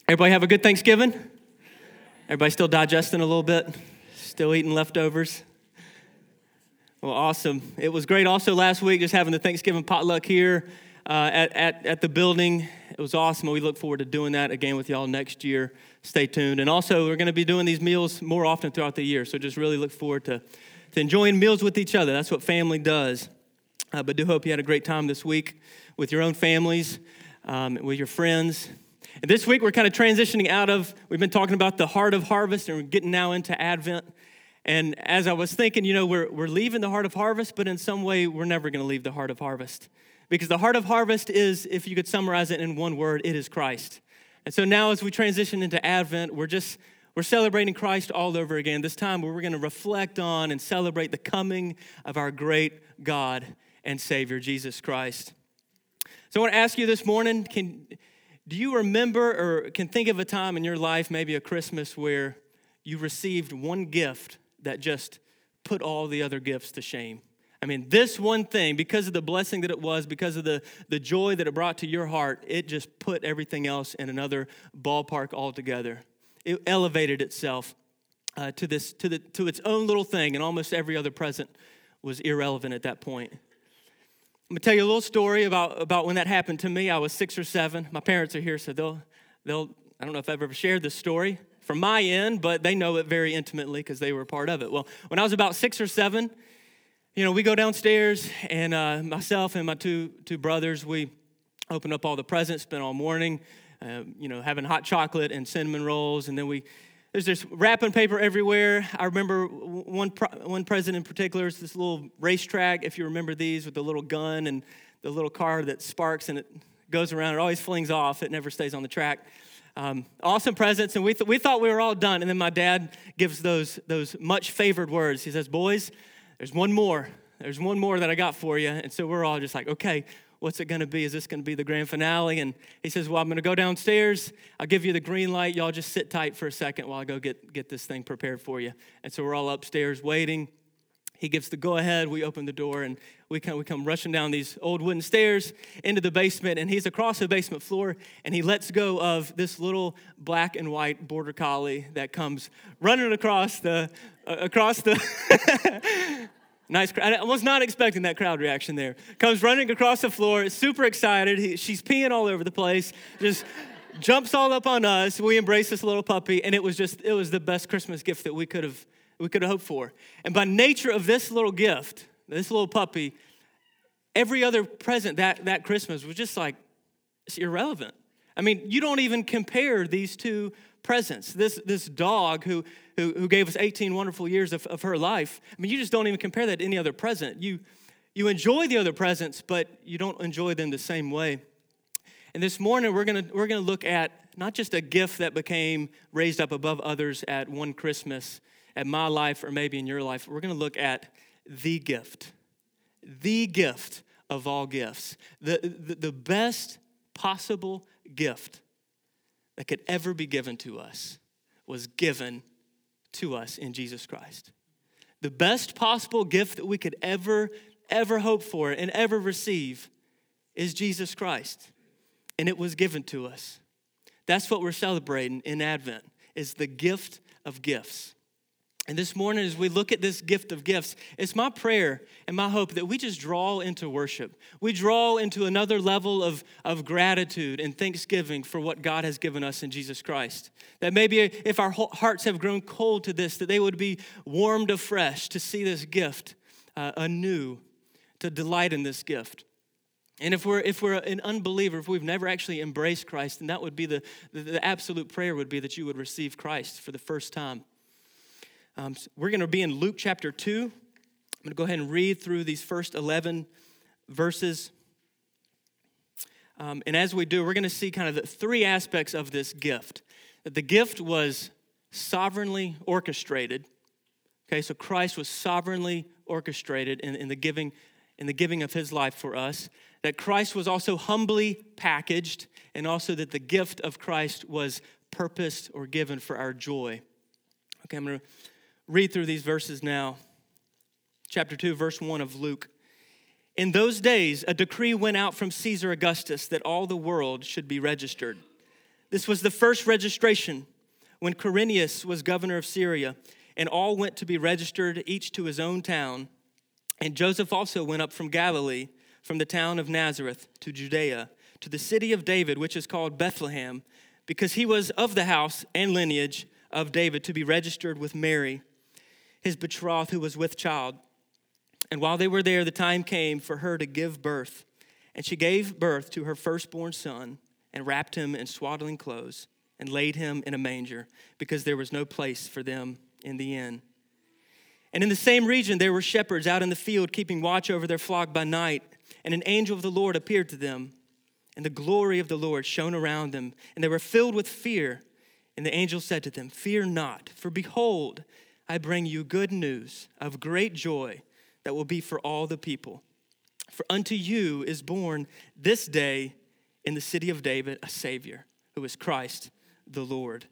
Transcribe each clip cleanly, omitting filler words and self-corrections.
Everybody have a good Thanksgiving? Everybody still digesting a little bit? Still eating leftovers? Well, awesome. It was great also last week just having the Thanksgiving potluck here at the building. It was awesome. We look forward to doing that again with y'all next year. Stay tuned. And also, we're going to be doing these meals more often throughout the year. So just really look forward to enjoying meals with each other. That's what family does. But do hope you had a great time this week with your own families, with your friends. And this week, we're kind of transitioning we've been talking about the heart of harvest, and we're getting now into Advent. And as I was thinking, we're leaving the heart of harvest, but in some way, we're never going to leave the heart of harvest. Because the heart of harvest is, if you could summarize it in one word, it is Christ. And so now as we transition into Advent, we're celebrating Christ all over again. This time where we're going to reflect on and celebrate the coming of our great God and Savior, Jesus Christ. So I want to ask you this morning, do you remember or can think of a time in your life, maybe a Christmas, where you received one gift that just put all the other gifts to shame? I mean, this one thing, because of the blessing that it was, because of the joy that it brought to your heart, it just put everything else in another ballpark altogether. It elevated itself to its own little thing, and almost every other present was irrelevant at that point. I'm gonna tell you a little story about when that happened to me. I was 6 or 7. My parents are here, so they'll I don't know if I've ever shared this story from my end, but they know it very intimately because they were a part of it. Well, when I was about 6 or 7, we go downstairs, and myself and my two brothers, we open up all the presents, spend all morning, having hot chocolate and cinnamon rolls, and then there's this wrapping paper everywhere. I remember one present in particular is this little racetrack, if you remember these, with the little gun and the little car that sparks and it goes around. It always flings off. It never stays on the track. Awesome presents, and we thought we were all done. And then my dad gives those much favored words. He says, "Boys, there's one more. There's one more that I got for you." And so we're all just like, okay, what's it going to be? Is this going to be the grand finale? And he says, well, I'm going to go downstairs. I'll give you the green light. Y'all just sit tight for a second while I go get this thing prepared for you. And so we're all upstairs waiting. He gives the go-ahead. We open the door, and we come rushing down these old wooden stairs into the basement, and he's across the basement floor, and he lets go of this little black and white border collie that comes running across the nice crowd. I was not expecting that crowd reaction there. Comes running across the floor, super excited. She's peeing all over the place, just jumps all up on us. We embrace this little puppy, and it was the best Christmas gift that we could have hoped for. And by nature of this little gift, this little puppy, every other present that Christmas was just like, it's irrelevant. I mean, you don't even compare these two presents. This dog who gave us 18 wonderful years of her life, I mean, you just don't even compare that to any other present. You enjoy the other presents, but you don't enjoy them the same way. And this morning, we're gonna look at not just a gift that became raised up above others at one Christmas, at my life or maybe in your life. We're gonna look at the gift of all gifts, the best possible gift that could ever be given to us was given to us in Jesus Christ. The best possible gift that we could ever hope for and ever receive is Jesus Christ. And it was given to us. That's what we're celebrating in Advent, is the gift of gifts. And this morning, as we look at this gift of gifts, it's my prayer and my hope that we just draw into worship. We draw into another level of gratitude and thanksgiving for what God has given us in Jesus Christ. That maybe if our hearts have grown cold to this, that they would be warmed afresh to see this gift anew, to delight in this gift. And if we're an unbeliever, if we've never actually embraced Christ, then that would be the absolute prayer would be that you would receive Christ for the first time. We're going to be in Luke chapter 2. I'm going to go ahead and read through these first 11 verses. And as we do, we're going to see kind of the three aspects of this gift. That the gift was sovereignly orchestrated. Okay, so Christ was sovereignly orchestrated in the giving of his life for us. That Christ was also humbly packaged, and also that the gift of Christ was purposed or given for our joy. Okay, I'm going to read through these verses now. Chapter 2, verse 1 of Luke. In those days, a decree went out from Caesar Augustus that all the world should be registered. This was the first registration when Quirinius was governor of Syria, and all went to be registered, each to his own town. And Joseph also went up from Galilee, from the town of Nazareth to Judea, to the city of David, which is called Bethlehem, because he was of the house and lineage of David, to be registered with Mary, his betrothed, who was with child. And while they were there, the time came for her to give birth. And she gave birth to her firstborn son, and wrapped him in swaddling clothes, and laid him in a manger, because there was no place for them in the inn. And in the same region there were shepherds out in the field, keeping watch over their flock by night. And an angel of the Lord appeared to them, and the glory of the Lord shone around them, and they were filled with fear. And the angel said to them, "Fear not, for behold, I bring you good news of great joy that will be for all the people. For unto you is born this day in the city of David a Savior, who is Christ the Lord."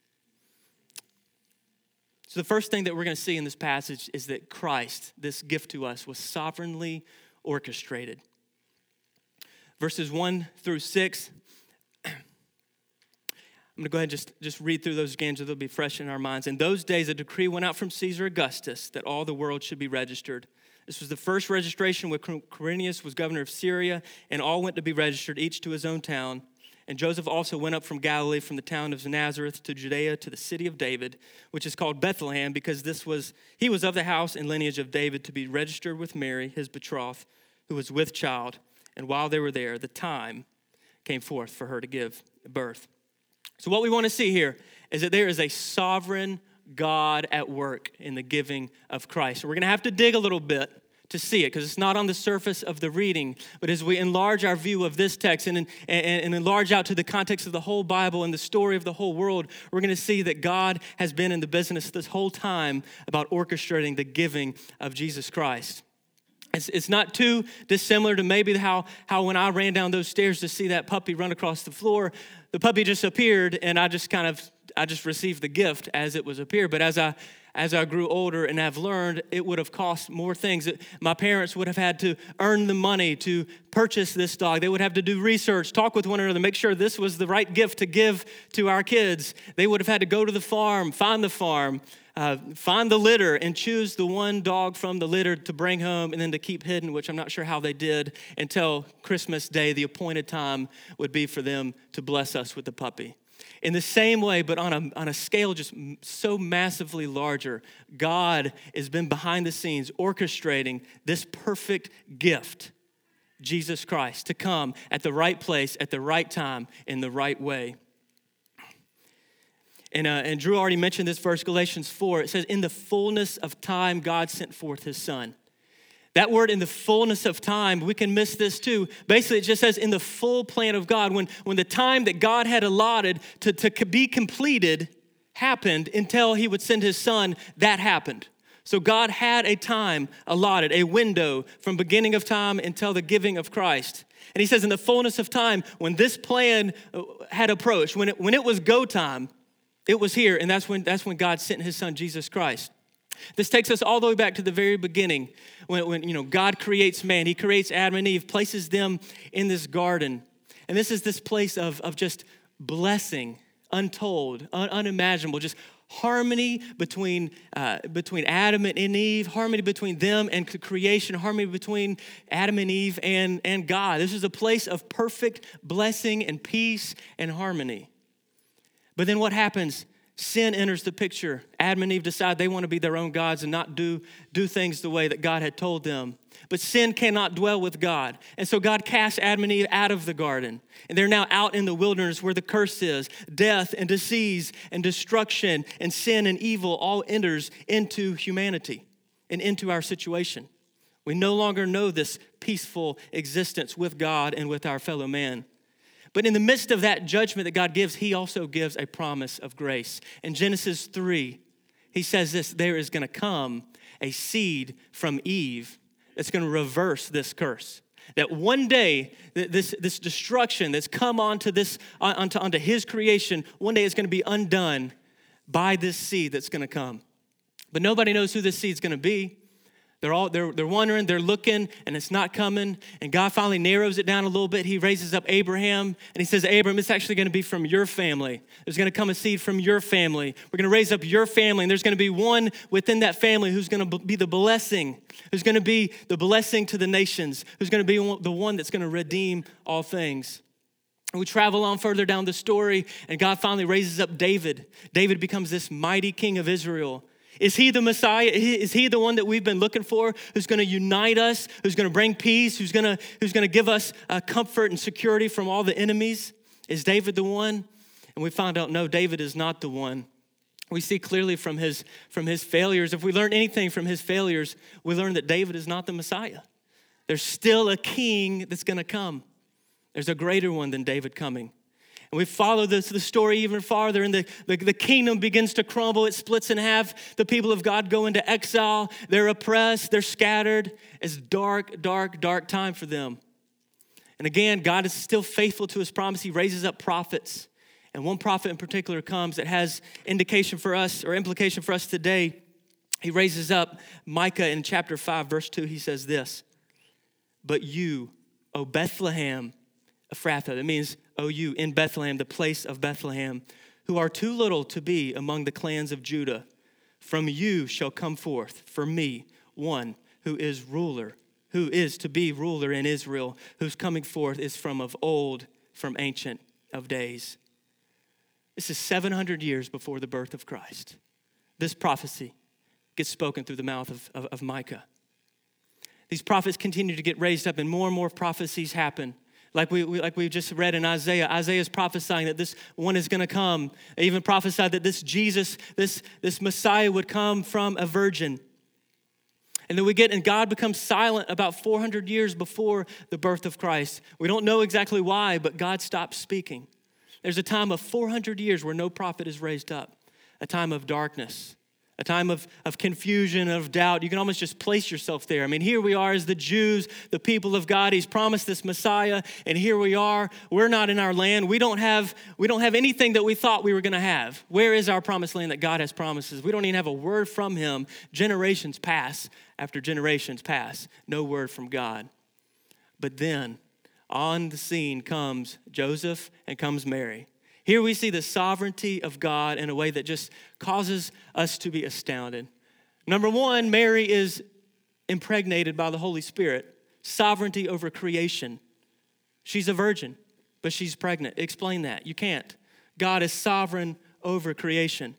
So the first thing that we're going to see in this passage is that Christ, this gift to us, was sovereignly orchestrated. Verses 1 through 6. I'm going to go ahead and just read through those again so they'll be fresh in our minds. "In those days, a decree went out from Caesar Augustus that all the world should be registered. This was the first registration when Quirinius was governor of Syria, and all went to be registered, each to his own town. And Joseph also went up from Galilee, from the town of Nazareth to Judea, to the city of David, which is called Bethlehem, because he was of the house and lineage of David, to be registered with Mary, his betrothed, who was with child. And while they were there, the time came forth for her to give birth." So what we want to see here is that there is a sovereign God at work in the giving of Christ. So we're going to have to dig a little bit to see it, because it's not on the surface of the reading. But as we enlarge our view of this text and enlarge out to the context of the whole Bible and the story of the whole world, we're going to see that God has been in the business this whole time about orchestrating the giving of Jesus Christ. It's not too dissimilar to maybe how when I ran down those stairs to see that puppy run across the floor, the puppy just appeared, and I just received the gift as it was appeared. But as I grew older and have learned, it would have cost more things. My parents would have had to earn the money to purchase this dog. They would have to do research, talk with one another, make sure this was the right gift to give to our kids. They would have had to go to the farm, find the litter, and choose the one dog from the litter to bring home and then to keep hidden, which I'm not sure how they did, until Christmas Day, the appointed time would be for them to bless us with the puppy. In the same way, but on a scale just so massively larger, God has been behind the scenes orchestrating this perfect gift, Jesus Christ, to come at the right place, at the right time, in the right way. And Drew already mentioned this verse, Galatians 4. It says, "In the fullness of time, God sent forth his son." That word, "in the fullness of time," we can miss this too. Basically, it just says in the full plan of God, when the time that God had allotted to be completed happened until he would send his son, that happened. So God had a time allotted, a window from beginning of time until the giving of Christ. And he says in the fullness of time, when this plan had approached, when it was go time, it was here, and that's when God sent his son, Jesus Christ. This takes us all the way back to the very beginning when God creates man. He creates Adam and Eve, places them in this garden. And this is this place of just blessing, untold, unimaginable, just harmony between Adam and Eve, harmony between them and creation, harmony between Adam and Eve and God. This is a place of perfect blessing and peace and harmony. But then what happens? Sin enters the picture. Adam and Eve decide they want to be their own gods and not do things the way that God had told them. But sin cannot dwell with God. And so God casts Adam and Eve out of the garden. And they're now out in the wilderness where the curse is. Death and disease and destruction and sin and evil all enters into humanity and into our situation. We no longer know this peaceful existence with God and with our fellow man. But in the midst of that judgment that God gives, he also gives a promise of grace. In Genesis 3, he says this: there is going to come a seed from Eve that's going to reverse this curse. That one day, this destruction that's come onto his creation, one day it's going to be undone by this seed that's going to come. But nobody knows who this seed's going to be. They're wondering, they're looking, and it's not coming. And God finally narrows it down a little bit. He raises up Abraham, and he says, Abram, it's actually going to be from your family. There's going to come a seed from your family. We're going to raise up your family, and there's going to be one within that family who's going to be the blessing, who's going to be the blessing to the nations, who's going to be the one that's going to redeem all things. And we travel on further down the story, and God finally raises up David. David becomes this mighty king of Israel. Is he the Messiah? Is he the one that we've been looking for, who's going to unite us, who's going to bring peace, who's going to give us comfort and security from all the enemies? Is David the one? And we find out, no, David is not the one. We see clearly from his failures. If we learn anything from his failures, we learn that David is not the Messiah. There's still a king that's going to come. There's a greater one than David coming. And we follow the story even farther, and the kingdom begins to crumble. It splits in half. The people of God go into exile. They're oppressed. They're scattered. It's dark, dark, dark time for them. And again, God is still faithful to his promise. He raises up prophets. And one prophet in particular comes that has indication for us or implication for us today. He raises up Micah in chapter 5, verse 2. He says this, "But you, O Bethlehem, Ephrathah," that means, "O you in Bethlehem, the place of Bethlehem, who are too little to be among the clans of Judah, from you shall come forth for me one who is ruler, who is to be ruler in Israel, whose coming forth is from of old, from ancient of days." This is 700 years before the birth of Christ. This prophecy gets spoken through the mouth of Micah. These prophets continue to get raised up, and more prophecies happen. Like we just read in Isaiah. Isaiah is prophesying that this one is going to come. They even prophesied that this Jesus, this Messiah would come from a virgin. And then and God becomes silent about 400 years before the birth of Christ. We don't know exactly why, but God stops speaking. There's a time of 400 years where no prophet is raised up, a time of darkness, a time of confusion, of doubt. You can almost just place yourself there. I mean, here we are as the Jews, the people of God. He's promised this Messiah, and here we are. We're not in our land. We don't have anything that we thought we were going to have. Where is our promised land that God has promises? We don't even have a word from him. Generations pass after generations pass. No word from God. But then on the scene comes Joseph and comes Mary. Here we see the sovereignty of God in a way that just causes us to be astounded. Number one, Mary is impregnated by the Holy Spirit. Sovereignty over creation. She's a virgin, but she's pregnant. Explain that. You can't. God is sovereign over creation.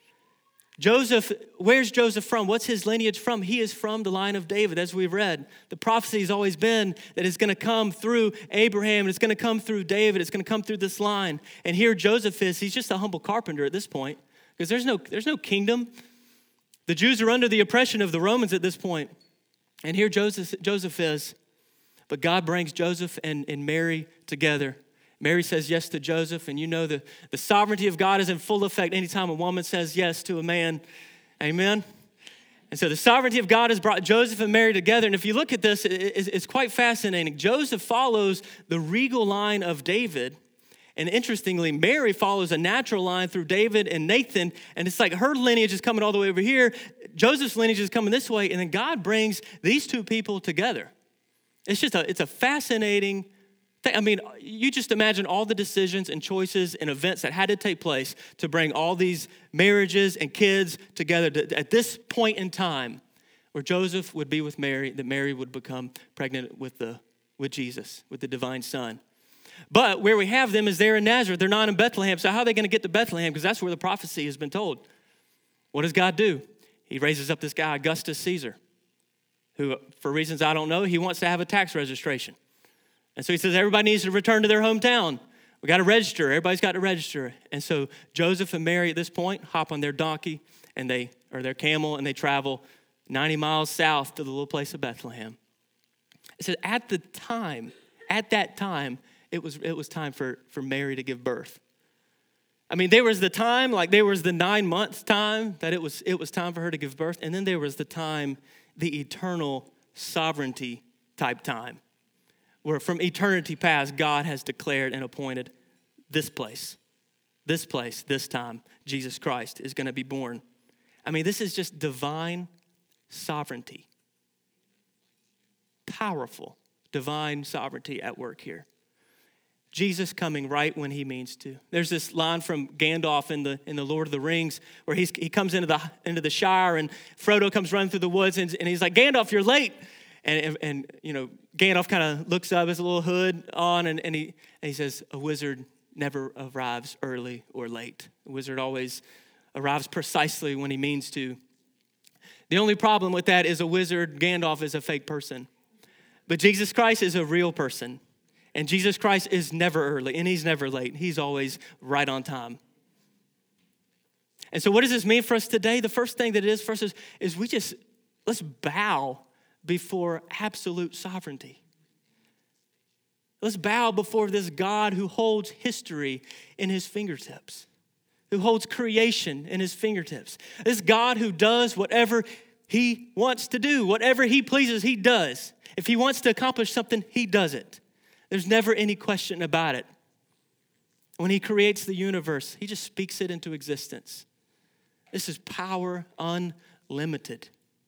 Joseph, where's Joseph from? What's his lineage from? He is from the line of David, as we've read. The prophecy has always been that it's going to come through Abraham, and it's going to come through David, it's going to come through this line. And here Joseph he's just a humble carpenter at this point, because there's no kingdom. The Jews are under the oppression of the Romans at this point. And here Joseph is. But God brings Joseph and Mary together. Mary says yes to Joseph, and you know the sovereignty of God is in full effect anytime a woman says yes to a man. Amen? And so the sovereignty of God has brought Joseph and Mary together. And if you look at this, it's quite fascinating. Joseph follows the regal line of David. And interestingly, Mary follows a natural line through David and Nathan. And it's like her lineage is coming all the way over here. Joseph's lineage is coming this way. And then God brings these two people together. It's a fascinating thing. I mean, you just imagine all the decisions and choices and events that had to take place to bring all these marriages and kids together at this point in time where Joseph would be with Mary, that Mary would become pregnant with Jesus, with the divine son. But where we have them is they're in Nazareth. They're not in Bethlehem. So how are they going to get to Bethlehem? Because that's where the prophecy has been told. What does God do? He raises up this guy, Augustus Caesar, who, for reasons I don't know, he wants to have a tax registration. And so he says, everybody needs to return to their hometown. We got to register. Everybody's got to register. And so Joseph and Mary at this point hop on their donkey or their camel, and they travel 90 miles south to the little place of Bethlehem. It says at that time, it was time for Mary to give birth. I mean, there was the 9-month time that it was time for her to give birth. And then there was the time, the eternal sovereignty type time, where from eternity past, God has declared and appointed this place, this time, Jesus Christ is going to be born. I mean, this is just divine sovereignty. powerful divine sovereignty at work here. Jesus coming right when he means to. There's this line from Gandalf in the Lord of the Rings where he comes into the Shire and Frodo comes running through the woods and he's like, Gandalf, you're late. And Gandalf kind of looks up, his little hood on, and he says, a wizard never arrives early or late. A wizard always arrives precisely when he means to. The only problem with that is a wizard, Gandalf, is a fake person. But Jesus Christ is a real person. And Jesus Christ is never early, and he's never late. He's always right on time. And so what does this mean for us today? The first thing that it is for us is let's bow before absolute sovereignty. Let's bow before this God who holds history in his fingertips, who holds creation in his fingertips. This God who does whatever he wants to do, whatever he pleases, he does. If he wants to accomplish something, he does it. There's never any question about it. When he creates the universe, he just speaks it into existence. This is power unlimited.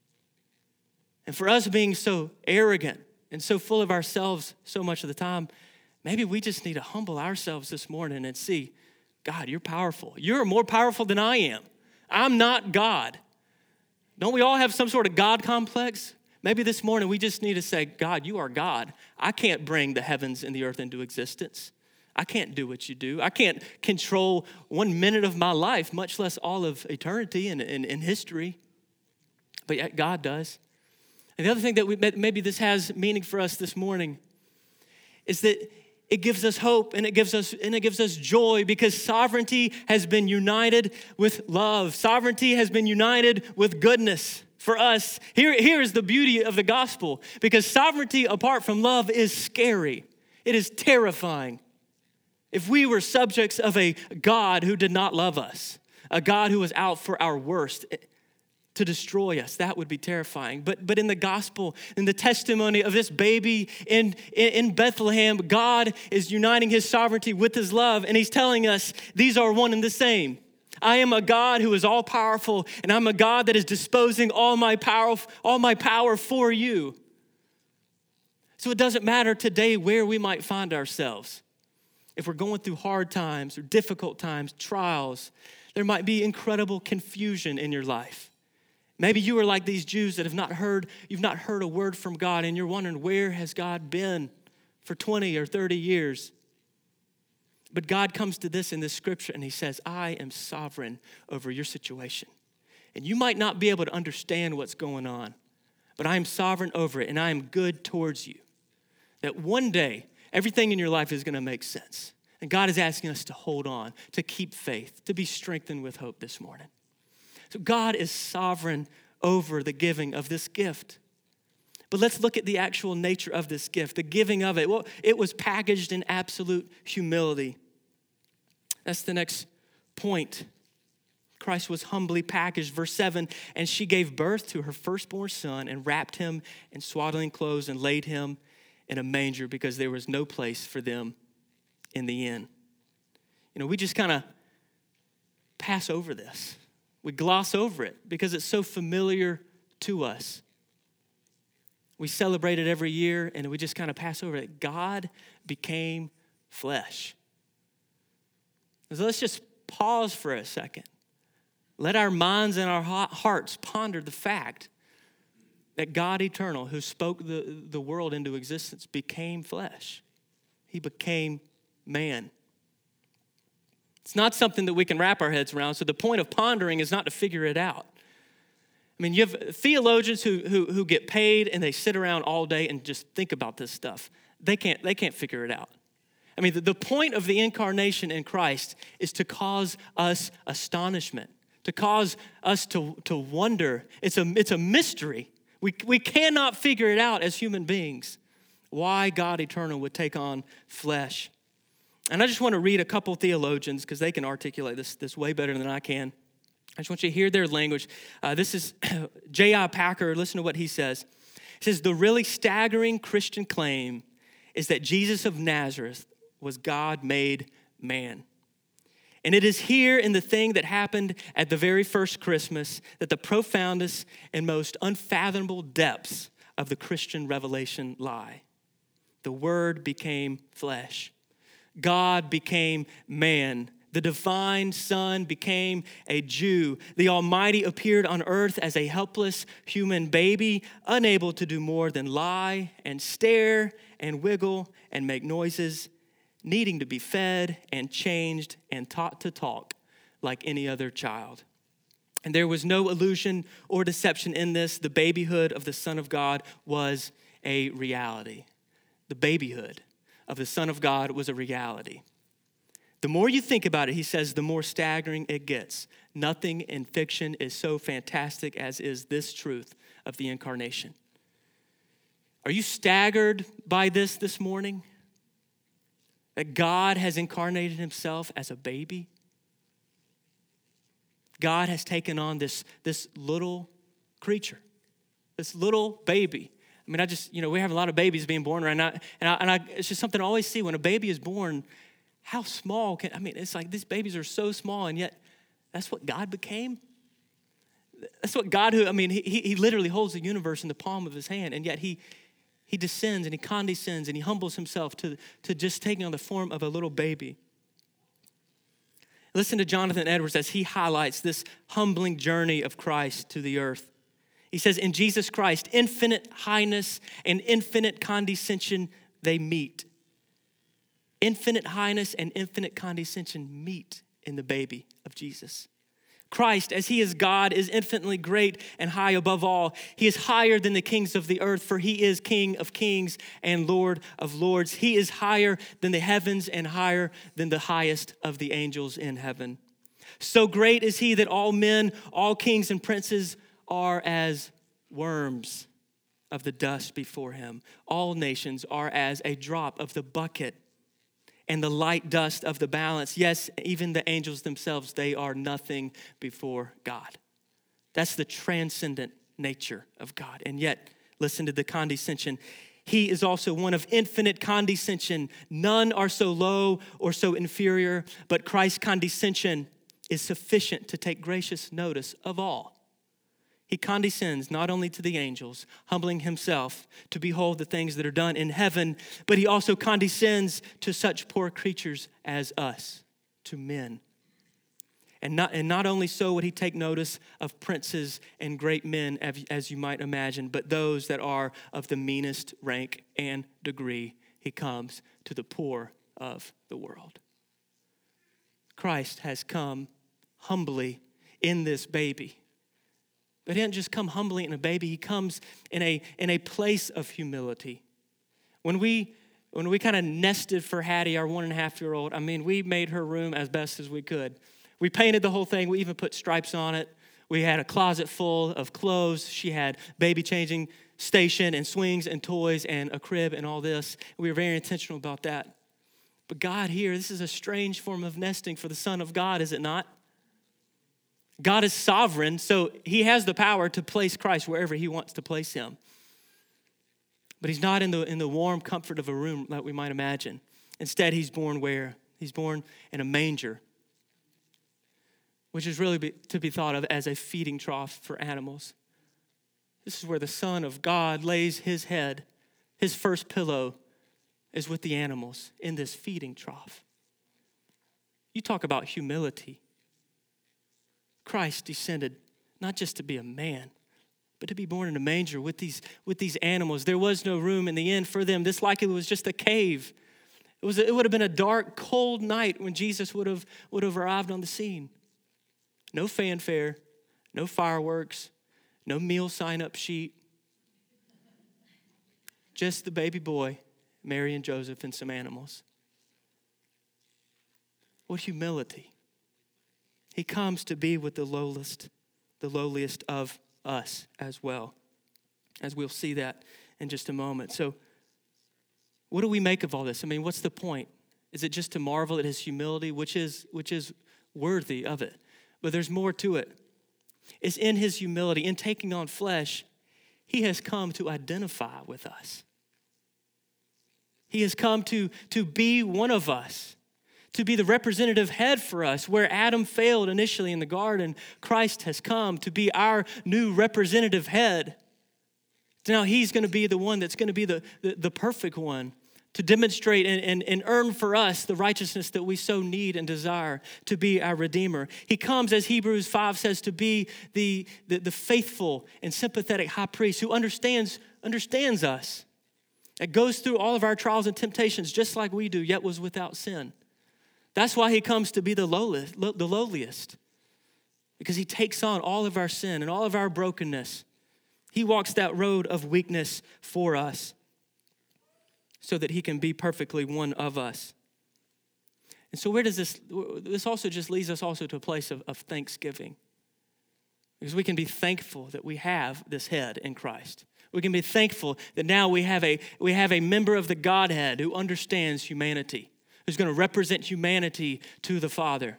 And for us being so arrogant and so full of ourselves so much of the time, maybe we just need to humble ourselves this morning and see, God, you're powerful. You're more powerful than I am. I'm not God. Don't we all have some sort of God complex? Maybe this morning we just need to say, God, you are God. I can't bring the heavens and the earth into existence. I can't do what you do. I can't control 1 minute of my life, much less all of eternity and history. But yet God does. And the other thing that maybe this has meaning for us this morning is that it gives us hope and it gives us joy because sovereignty has been united with love. Sovereignty has been united with goodness. For us, here is the beauty of the gospel, because sovereignty apart from love is scary. It is terrifying. If we were subjects of a God who did not love us, a God who was out for our worst to destroy us, that would be terrifying. But in the gospel, in the testimony of this baby in Bethlehem, God is uniting his sovereignty with his love, and he's telling us these are one and the same. I am a God who is all powerful, and I'm a God that is disposing all my power for you. So it doesn't matter today where we might find ourselves. If we're going through hard times or difficult times, trials, there might be incredible confusion in your life. Maybe you are like these Jews that you've not heard a word from God, and you're wondering, where has God been for 20 or 30 years? But God comes to this in this scripture and he says, I am sovereign over your situation. And you might not be able to understand what's going on, but I am sovereign over it and I am good towards you. That one day, everything in your life is going to make sense. And God is asking us to hold on, to keep faith, to be strengthened with hope this morning. So God is sovereign over the giving of this gift. But let's look at the actual nature of this gift, the giving of it. Well, it was packaged in absolute humility. That's the next point. Christ was humbly packaged. Verse 7, and she gave birth to her firstborn son and wrapped him in swaddling clothes and laid him in a manger because there was no place for them in the inn. We just kind of pass over this. We gloss over it because it's so familiar to us. We celebrate it every year and we just kind of pass over it. God became flesh. So let's just pause for a second. Let our minds and our hearts ponder the fact that God eternal, who spoke the world into existence, became flesh. He became man. It's not something that we can wrap our heads around, so the point of pondering is not to figure it out. I mean, you have theologians who get paid and they sit around all day and just think about this stuff. They can't figure it out. I mean, the point of the incarnation in Christ is to cause us astonishment, to cause us to wonder. It's a mystery. We cannot figure it out as human beings, why God eternal would take on flesh. And I just want to read a couple theologians because they can articulate this way better than I can. I just want you to hear their language. This is J.I. Packer. Listen to what he says. He says, the really staggering Christian claim is that Jesus of Nazareth was God made man. And it is here in the thing that happened at the very first Christmas that the profoundest and most unfathomable depths of the Christian revelation lie. The Word became flesh. God became man. The divine Son became a Jew. The Almighty appeared on earth as a helpless human baby, unable to do more than lie and stare and wiggle and make noises, needing to be fed and changed and taught to talk like any other child. And there was no illusion or deception in this. The babyhood of the Son of God was a reality. The babyhood of the Son of God was a reality. The more you think about it, he says, the more staggering it gets. Nothing in fiction is so fantastic as is this truth of the incarnation. Are you staggered by this morning? That God has incarnated himself as a baby? God has taken on this little creature, this little baby. I mean, we have a lot of babies being born right now, and it's just something I always see when a baby is born. How small it's like these babies are so small, and yet that's what God became. That's what God, he literally holds the universe in the palm of his hand, and yet he descends and he condescends and he humbles himself to just taking on the form of a little baby. Listen to Jonathan Edwards as he highlights this humbling journey of Christ to the earth. He says, in Jesus Christ, infinite highness and infinite condescension, they meet. Infinite highness and infinite condescension meet in the baby of Jesus. Christ, as he is God, is infinitely great and high above all. He is higher than the kings of the earth, for he is King of kings and Lord of lords. He is higher than the heavens and higher than the highest of the angels in heaven. So great is he that all men, all kings and princes are as worms of the dust before him. All nations are as a drop of the bucket and the light dust of the balance. Yes, even the angels themselves, they are nothing before God. That's the transcendent nature of God. And yet, listen to the condescension. He is also one of infinite condescension. None are so low or so inferior, but Christ's condescension is sufficient to take gracious notice of all. He condescends not only to the angels, humbling himself to behold the things that are done in heaven, but he also condescends to such poor creatures as us, to men. And not only so would he take notice of princes and great men, as you might imagine, but those that are of the meanest rank and degree. He comes to the poor of the world. Christ has come humbly in this baby. But he didn't just come humbly in a baby. He comes in a place of humility. When we kind of nested for Hattie, our 1.5-year-old, we made her room as best as we could. We painted the whole thing. We even put stripes on it. We had a closet full of clothes. She had baby changing station and swings and toys and a crib and all this. We were very intentional about that. But God here, this is a strange form of nesting for the Son of God, is it not? God is sovereign, so he has the power to place Christ wherever he wants to place him. But he's not in the warm comfort of a room that we might imagine. Instead, he's born where? He's born in a manger, which is really to be thought of as a feeding trough for animals. This is where the Son of God lays his head. His first pillow is with the animals in this feeding trough. You talk about humility. Christ descended not just to be a man, but to be born in a manger with these animals. There was no room in the inn for them. This likely was just a cave. It would have been a dark, cold night when Jesus would have arrived on the scene. No fanfare, no fireworks, no meal sign-up sheet. Just the baby boy, Mary and Joseph, and some animals. What humility. He comes to be with the lowliest of us as well, as we'll see that in just a moment. So what do we make of all this? What's the point? Is it just to marvel at his humility, which is worthy of it? But there's more to it. It's in his humility, in taking on flesh, he has come to identify with us. He has come to be one of us, to be the representative head for us. Where Adam failed initially in the garden, Christ has come to be our new representative head, Now he's going to be the one that's going to be the perfect one to demonstrate and earn for us the righteousness that we so need and desire, to be our Redeemer. He comes, as Hebrews 5 says, to be the faithful and sympathetic high priest who understands us, that goes through all of our trials and temptations just like we do, yet was without sin. That's why he comes to be the lowliest, because he takes on all of our sin and all of our brokenness. He walks that road of weakness for us so that he can be perfectly one of us. And so where does this also just leads us also to a place of thanksgiving. Because we can be thankful that we have this head in Christ. We can be thankful that now we have a member of the Godhead who understands humanity, who's going to represent humanity to the Father.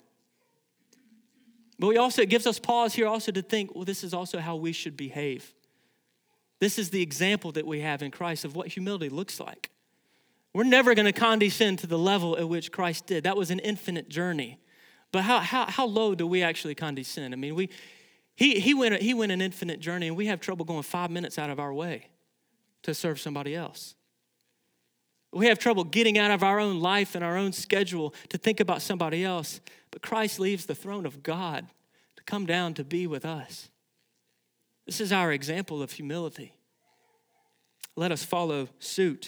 But it gives us pause here also to think, well, this is also how we should behave. This is the example that we have in Christ of what humility looks like. We're never going to condescend to the level at which Christ did. That was an infinite journey. But how low do we actually condescend? I mean, he went an infinite journey, and we have trouble going 5 minutes out of our way to serve somebody else. We have trouble getting out of our own life and our own schedule to think about somebody else. But Christ leaves the throne of God to come down to be with us. This is our example of humility. Let us follow suit.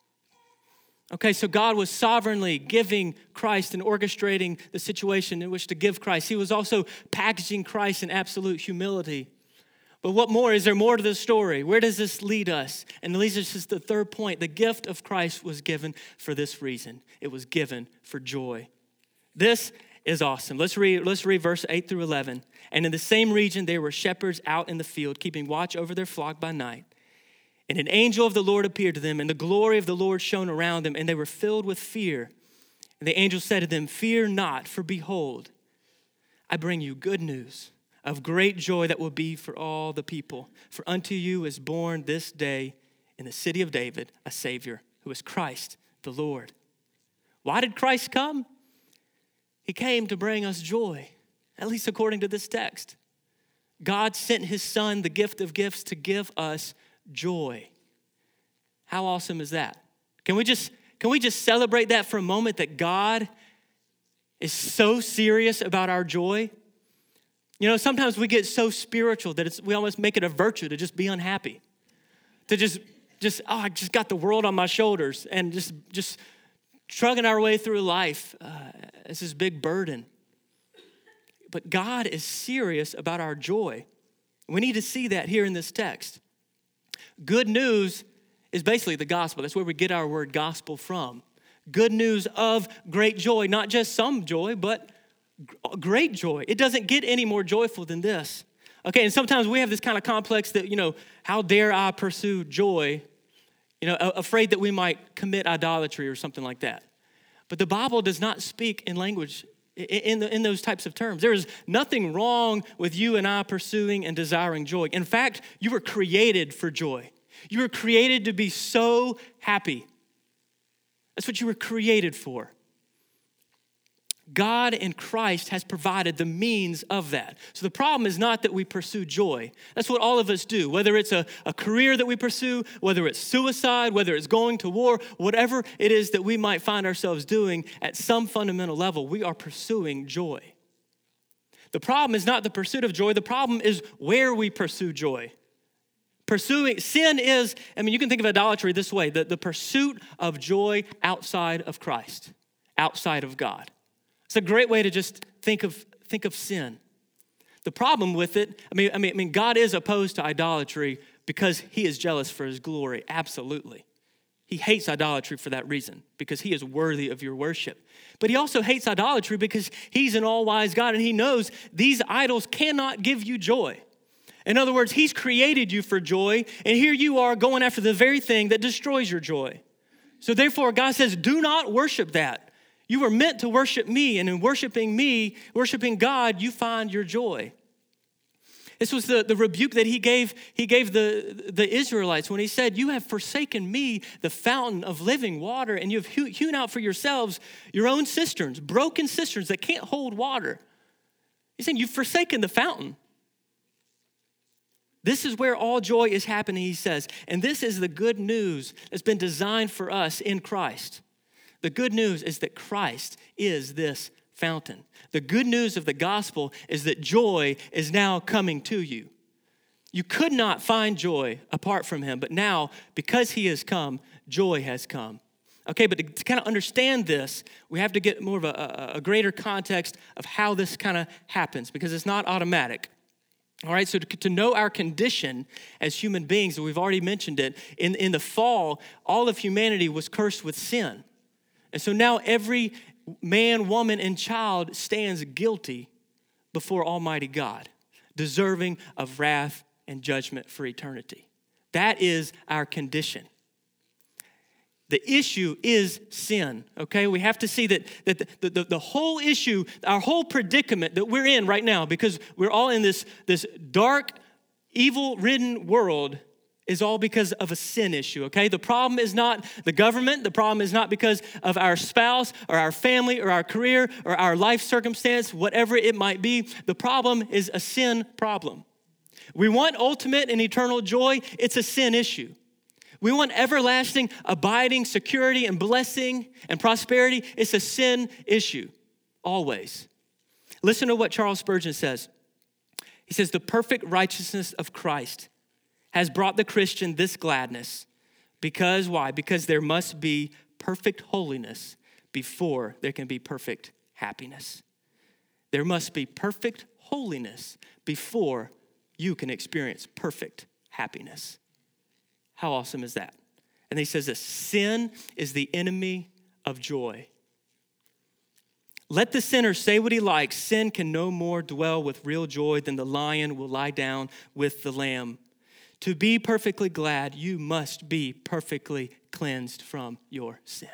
Okay, so God was sovereignly giving Christ and orchestrating the situation in which to give Christ. He was also packaging Christ in absolute humility. But what more? Is there more to this story? Where does this lead us? And it leads us to the third point. The gift of Christ was given for this reason. It was given for joy. This is awesome. Let's read verse 8 through 11. And in the same region, there were shepherds out in the field, keeping watch over their flock by night. And an angel of the Lord appeared to them, and the glory of the Lord shone around them, and they were filled with fear. And the angel said to them, "Fear not, for behold, I bring you good news of great joy that will be for all the people. For unto you is born this day in the city of David a Savior, who is Christ the Lord." Why did Christ come? He came to bring us joy, at least according to this text. God sent his Son, the gift of gifts, to give us joy. How awesome is that? Can we just celebrate that for a moment, that God is so serious about our joy? You know, sometimes we get so spiritual that we almost make it a virtue to just be unhappy. To just I just got the world on my shoulders and just trugging our way through life. It's this big burden. But God is serious about our joy. We need to see that here in this text. Good news is basically the gospel. That's where we get our word gospel from. Good news of great joy, not just some joy, but great joy. It doesn't get any more joyful than this. Okay, and sometimes we have this kind of complex that, how dare I pursue joy? Afraid that we might commit idolatry or something like that. But the Bible does not speak in language in those types of terms. There is nothing wrong with you and I pursuing and desiring joy. In fact, you were created for joy. You were created to be so happy. That's what you were created for. God in Christ has provided the means of that. So the problem is not that we pursue joy. That's what all of us do, whether it's a career that we pursue, whether it's suicide, whether it's going to war, whatever it is that we might find ourselves doing at some fundamental level, we are pursuing joy. The problem is not the pursuit of joy. The problem is where we pursue joy. Sin is, you can think of idolatry this way, the pursuit of joy outside of Christ, outside of God. It's a great way to just think of sin. The problem with it, God is opposed to idolatry because he is jealous for his glory, absolutely. He hates idolatry for that reason, because he is worthy of your worship. But he also hates idolatry because he's an all-wise God, and he knows these idols cannot give you joy. In other words, he's created you for joy, and here you are going after the very thing that destroys your joy. So therefore, God says, do not worship that. You were meant to worship me, and in worshiping me, worshiping God, you find your joy. This was the rebuke that he gave the Israelites when he said, you have forsaken me, the fountain of living water, and you have hewn out for yourselves your own cisterns, broken cisterns that can't hold water. He's saying you've forsaken the fountain. This is where all joy is happening, he says. And this is the good news that's been designed for us in Christ. The good news is that Christ is this fountain. The good news of the gospel is that joy is now coming to you. You could not find joy apart from him, but now, because he has come, joy has come. Okay, but to kind of understand this, we have to get more of a greater context of how this kind of happens, because it's not automatic. All right, so to know our condition as human beings, we've already mentioned it, in the fall, all of humanity was cursed with sin. And so now every man, woman, and child stands guilty before Almighty God, deserving of wrath and judgment for eternity. That is our condition. The issue is sin, okay? We have to see that the whole issue, our whole predicament that we're in right now, because we're all in this dark, evil-ridden world, is all because of a sin issue, okay? The problem is not the government. The problem is not because of our spouse or our family or our career or our life circumstance, whatever it might be. The problem is a sin problem. We want ultimate and eternal joy. It's a sin issue. We want everlasting, abiding security and blessing and prosperity. It's a sin issue, always. Listen to what Charles Spurgeon says. He says, the perfect righteousness of Christ has brought the Christian this gladness. Because why? Because there must be perfect holiness before there can be perfect happiness. There must be perfect holiness before you can experience perfect happiness. How awesome is that? And he says this, sin is the enemy of joy. Let the sinner say what he likes. Sin can no more dwell with real joy than the lion will lie down with the lamb. To be perfectly glad, you must be perfectly cleansed from your sin.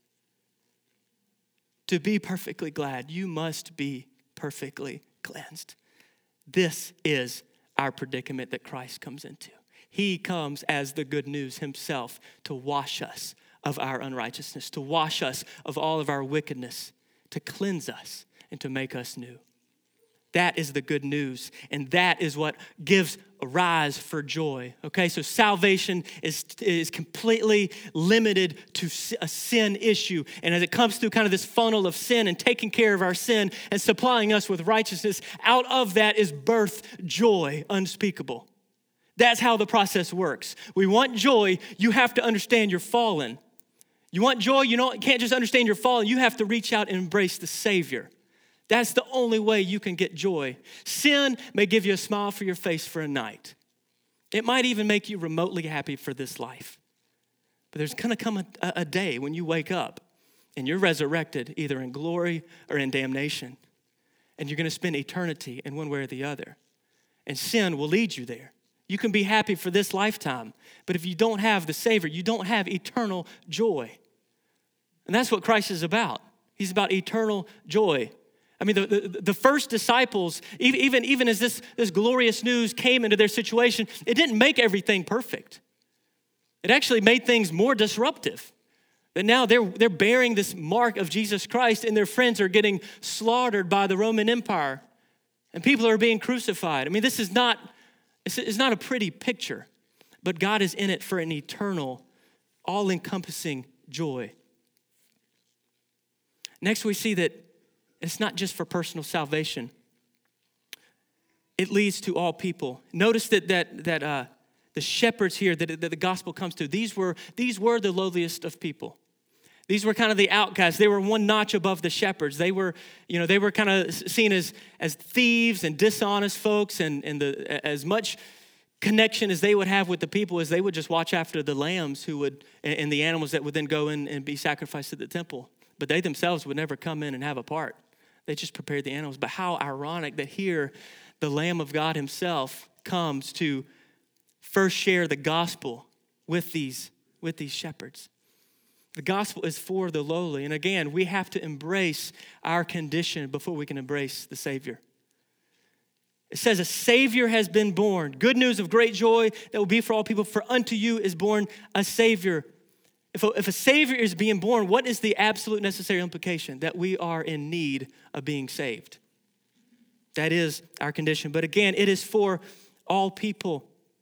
To be perfectly glad, you must be perfectly cleansed. This is our predicament that Christ comes into. He comes as the good news himself to wash us of our unrighteousness, to wash us of all of our wickedness, to cleanse us and to make us new. That is the good news, and that is what gives a rise for joy. Okay, so salvation is completely limited to a sin issue. And as it comes through kind of this funnel of sin and taking care of our sin and supplying us with righteousness, out of that is birthed joy unspeakable. That's how the process works. We want joy, you have to understand you're fallen. You want joy, you can't just understand you're fallen, you have to reach out and embrace the Savior. That's the only way you can get joy. Sin may give you a smile for your face for a night. It might even make you remotely happy for this life. But there's gonna come a day when you wake up and you're resurrected either in glory or in damnation. And you're gonna spend eternity in one way or the other. And sin will lead you there. You can be happy for this lifetime, but if you don't have the Savior, you don't have eternal joy. And that's what Christ is about. He's about eternal joy. I mean, the first disciples, even as this glorious news came into their situation, it didn't make everything perfect. It actually made things more disruptive. That now they're bearing this mark of Jesus Christ, and their friends are getting slaughtered by the Roman Empire, and people are being crucified. I mean, this is not a pretty picture, but God is in it for an eternal, all-encompassing joy. Next, we see that it's not just for personal salvation. It leads to all people. Notice that the shepherds here that the gospel comes to, these were the lowliest of people. These were kind of the outcasts. They were one notch above the shepherds. They were kind of seen as thieves and dishonest folks, and as much connection as they would have with the people as they would just watch after the lambs and the animals that would then go in and be sacrificed at the temple. But they themselves would never come in and have a part. They just prepared the animals. But how ironic that here the Lamb of God himself comes to first share the gospel with these shepherds. The gospel is for the lowly. And again, we have to embrace our condition before we can embrace the Savior. It says a Savior has been born. Good news of great joy that will be for all people. For unto you is born a Savior. If a Savior is being born, what is the absolute necessary implication? That we are in need of being saved. That is our condition. But again, it is for all people.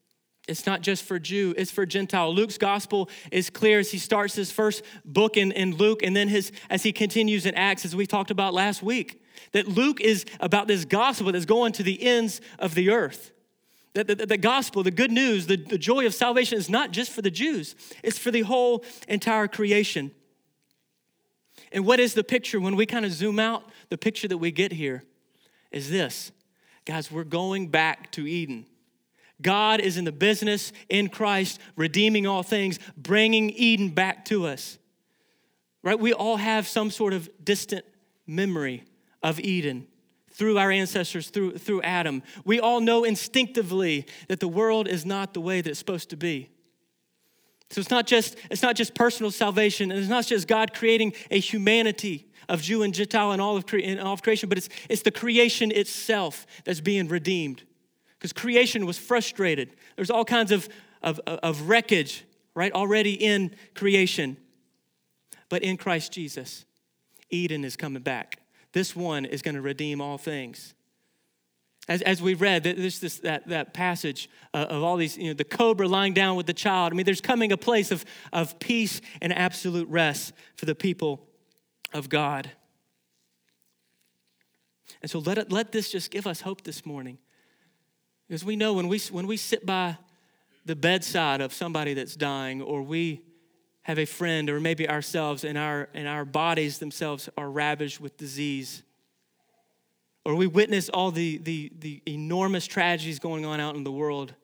It's not just for Jew, it's for Gentile. Luke's gospel is clear as he starts his first book in Luke, and then as he continues in Acts, as we talked about last week, that Luke is about this gospel that's going to the ends of the earth. That the gospel, the good news, the joy of salvation is not just for the Jews, it's for the whole entire creation. And what is the picture when we kind of zoom out? The picture that we get here is this. Guys, we're going back to Eden. God is in the business in Christ, redeeming all things, bringing Eden back to us. Right? We all have some sort of distant memory of Eden through our ancestors, through Adam. We all know instinctively that the world is not the way that it's supposed to be. So it's not just personal salvation, and it's not just God creating a humanity of Jew and Gentile and all of creation, but it's the creation itself that's being redeemed. Because creation was frustrated. There's all kinds of wreckage, right, already in creation. But in Christ Jesus, Eden is coming back. This one is going to redeem all things. As we read, that passage of all these, the cobra lying down with the child. I mean, there's coming a place of peace and absolute rest for the people of God. And so let this just give us hope this morning. Because we know when we sit by the bedside of somebody that's dying, or we have a friend, or maybe ourselves, and our bodies themselves are ravaged with disease, or we witness all the enormous tragedies going on out in the world,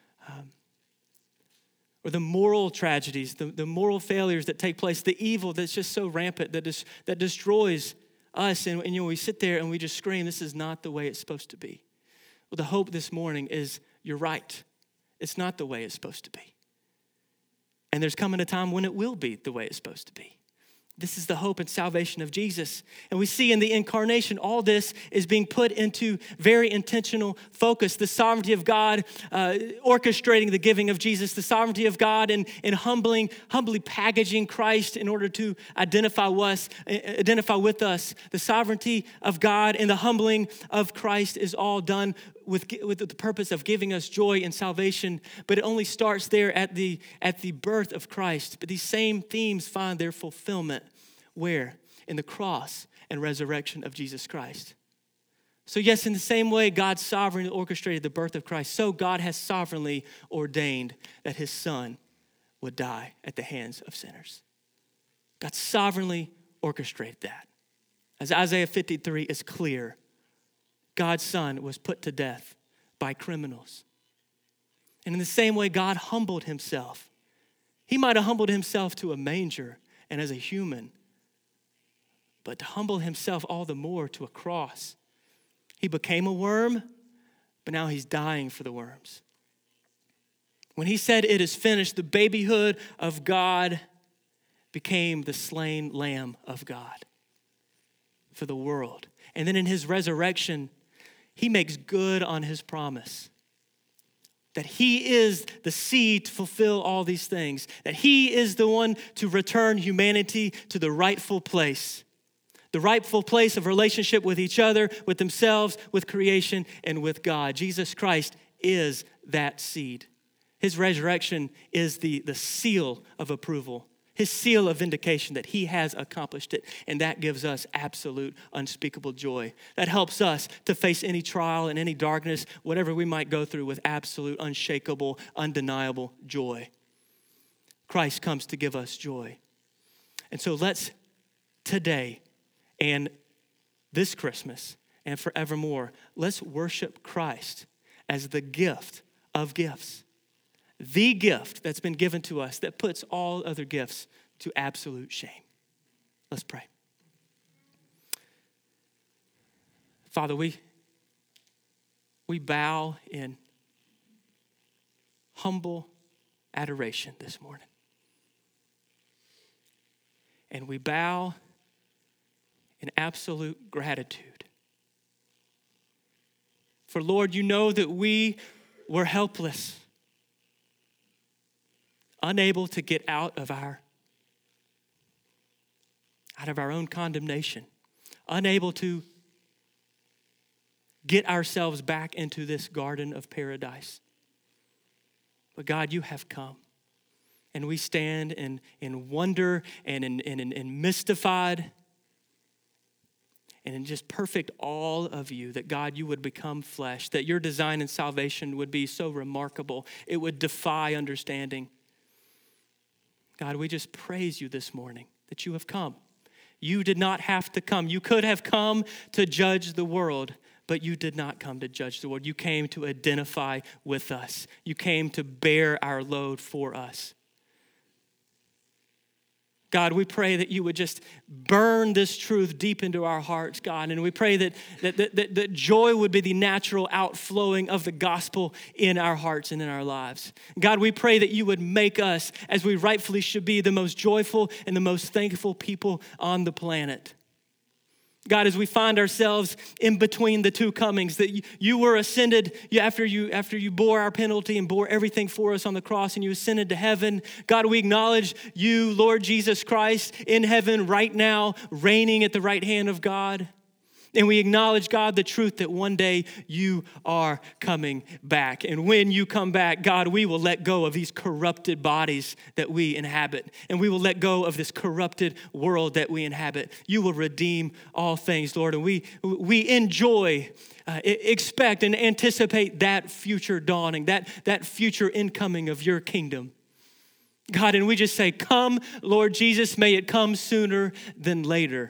or the moral tragedies, the moral failures that take place, the evil that's just so rampant that destroys us, and we sit there and we just scream, this is not the way it's supposed to be. Well, the hope this morning is you're right. It's not the way it's supposed to be. And there's coming a time when it will be the way it's supposed to be. This is the hope and salvation of Jesus. And we see in the incarnation, all this is being put into very intentional focus. The sovereignty of God orchestrating the giving of Jesus. The sovereignty of God in humbly packaging Christ in order to identify with us. The sovereignty of God and the humbling of Christ is all done with the purpose of giving us joy and salvation. But it only starts there at the birth of Christ. But these same themes find their fulfillment where? In the cross and resurrection of Jesus Christ. So yes, in the same way God sovereignly orchestrated the birth of Christ, so God has sovereignly ordained that his son would die at the hands of sinners. God sovereignly orchestrated that. As Isaiah 53 is clear, God's son was put to death by criminals. And in the same way God humbled himself, he might have humbled himself to a manger and as a human, but to humble himself all the more to a cross. He became a worm, but now he's dying for the worms. When he said it is finished, the babyhood of God became the slain Lamb of God for the world. And then in his resurrection, he makes good on his promise that he is the seed to fulfill all these things, that he is the one to return humanity to the rightful place of relationship with each other, with themselves, with creation, and with God. Jesus Christ is that seed. His resurrection is the seal of approval, his seal of vindication that he has accomplished it. And that gives us absolute, unspeakable joy. That helps us to face any trial and any darkness, whatever we might go through, with absolute, unshakable, undeniable joy. Christ comes to give us joy. And so let's today and this Christmas and forevermore, let's worship Christ as the gift of gifts. The gift that's been given to us that puts all other gifts to absolute shame. Let's pray. Father, we bow in humble adoration this morning. And we bow in absolute gratitude. For Lord, you know that we were helpless, unable to get out of our own condemnation, unable to get ourselves back into this garden of paradise. But God, you have come. And we stand in wonder and in mystified and in just perfect awe of you, that God, you would become flesh, that your design and salvation would be so remarkable, it would defy understanding. God, we just praise you this morning that you have come. You did not have to come. You could have come to judge the world, but you did not come to judge the world. You came to identify with us. You came to bear our load for us. God, we pray that you would just burn this truth deep into our hearts, God. And we pray that joy would be the natural outflowing of the gospel in our hearts and in our lives. God, we pray that you would make us, as we rightfully should be, the most joyful and the most thankful people on the planet. God, as we find ourselves in between the two comings, that you were ascended after you bore our penalty and bore everything for us on the cross, and you ascended to heaven. God, we acknowledge you, Lord Jesus Christ, in heaven right now, reigning at the right hand of God. And we acknowledge, God, the truth that one day you are coming back. And when you come back, God, we will let go of these corrupted bodies that we inhabit. And we will let go of this corrupted world that we inhabit. You will redeem all things, Lord. And we enjoy, expect, and anticipate that future dawning, that future incoming of your kingdom. God, and we just say, come, Lord Jesus, may it come sooner than later.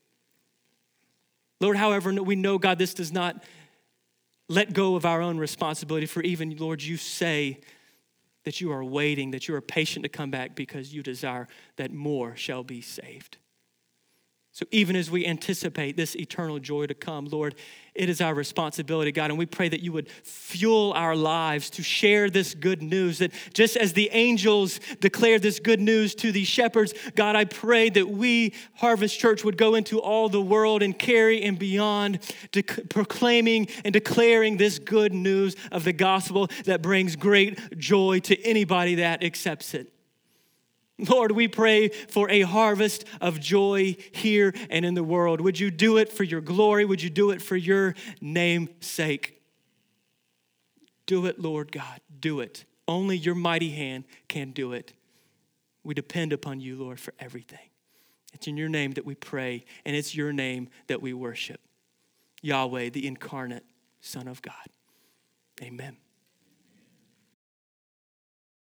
Lord, however, we know, God, this does not let go of our own responsibility, for even, Lord, you say that you are waiting, that you are patient to come back because you desire that more shall be saved. So even as we anticipate this eternal joy to come, Lord, it is our responsibility, God, and we pray that you would fuel our lives to share this good news, that just as the angels declared this good news to the shepherds, God, I pray that we, Harvest Church, would go into all the world and carry and beyond, proclaiming and declaring this good news of the gospel that brings great joy to anybody that accepts it. Lord, we pray for a harvest of joy here and in the world. Would you do it for your glory? Would you do it for your name's sake? Do it, Lord God. Do it. Only your mighty hand can do it. We depend upon you, Lord, for everything. It's in your name that we pray, and it's your name that we worship. Yahweh, the incarnate Son of God. Amen.